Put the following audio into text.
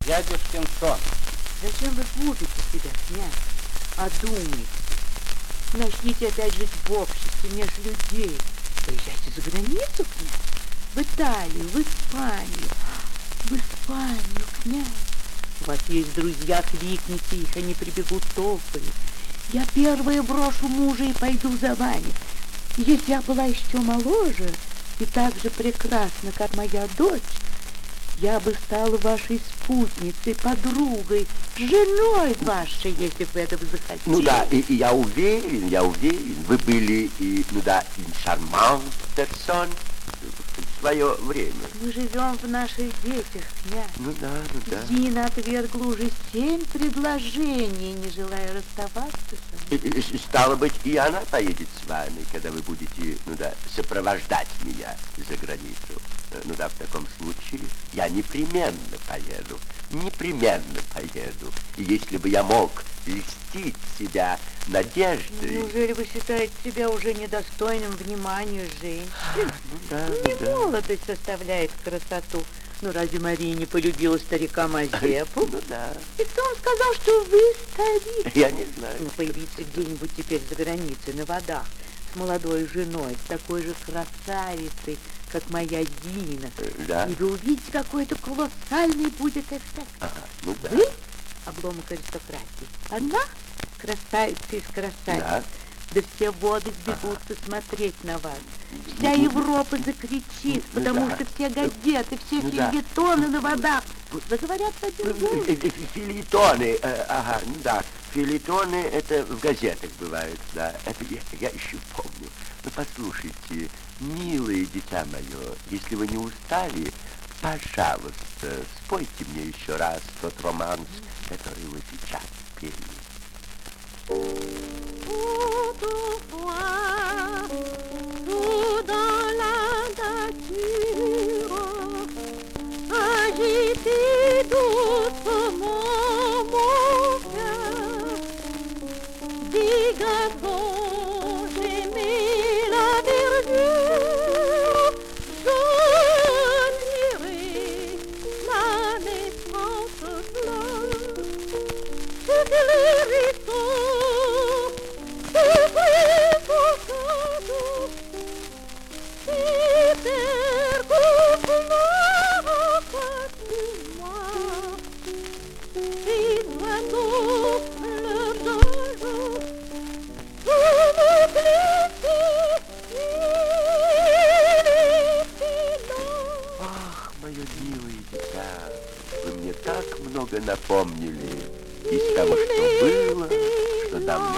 Дядюшкин сон. Зачем вы губите себя, князь? Одумайтесь. Начните опять жить в обществе, между людей. Поезжайте за границу, князь. В Италию, в Испанию. В Испанию, князь. У вас есть друзья, кликните их, они прибегут толпами. Я первая брошу мужа и пойду за вами. Если я была еще моложе и так же прекрасна, как моя дочь, я бы стала вашей спутницей, подругой, женой вашей, если бы этого захотели. Ну да, и я уверен, вы были и, ну да, шармант персон в свое время. Мы живем в наших детях, князь. Ну да. Зина отвергла уже 7 предложений, не желая расставаться со мной. Стало быть, и она поедет с вами, когда вы будете, ну да, сопровождать меня за границу. Ну да, в таком случае я непременно поеду. И если бы я мог льстить себя надеждой... Неужели вы считаете себя уже недостойным внимания женщин? Не молодость составляет красоту. Ну, разве Мария не полюбила старика Мазепу? Ну да. И кто он сказал, что вы старик? Я не знаю. Ну, появиться где-нибудь теперь за границей, на водах, с молодой женой, с такой же красавицей, как моя Зина. Да. И вы увидите, какой это колоссальный будет эффект. Ага, ну да. Вы — обломок аристократии. Она — красавица из красавиц. Да. Да все воды сбегутся смотреть на вас. Вся Европа закричит, потому что все газеты, все фельетоны на водах заговорят в один голос. Фельетоны, ага, ну да. Фельетоны это в газетах бывают, да. Это я еще помню. Ну, послушайте, милое дитя мое, если вы не устали, пожалуйста, спойте мне еще раз тот романс, который вы сейчас пели. Autrefois, tout dans la nature, agitait doucement mon cœur. Dis garçon, j'aimais la verdure, j'admirais la naissance fleur. C'était les rissons. Ах, мое милое дитя, вы мне так много напомнили из того, что было, что давно